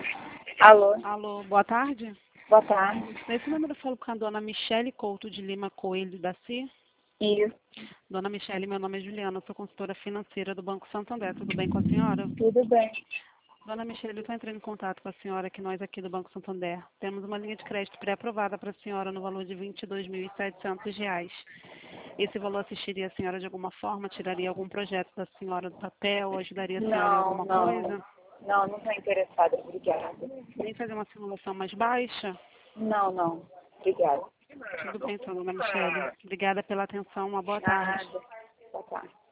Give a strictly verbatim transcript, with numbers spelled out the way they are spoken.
Alô, Alô, boa tarde. boa tarde. Nesse número eu falo com a dona Michele Couto de Lima Coelho da C I. Isso, Dona Michele, meu nome é Juliana, eu sou consultora financeira do Banco Santander. Tudo bem com a senhora? tudo bem. Dona Michele, eu estou entrando em contato com a senhora, que nós aqui do Banco Santander temos uma linha de crédito pré-aprovada para a senhora no valor de vinte e dois mil e setecentos reais. Esse valor assistiria a senhora de alguma forma? Tiraria algum projeto da senhora do papel? Ajudaria a senhora em Não, alguma não. coisa? Não, não estou interessada, obrigada. Nem fazer uma simulação mais baixa? Não, não, obrigada. Tudo bem, então, dona Michele. Obrigada pela atenção. Uma boa tarde. Nada. Boa tarde.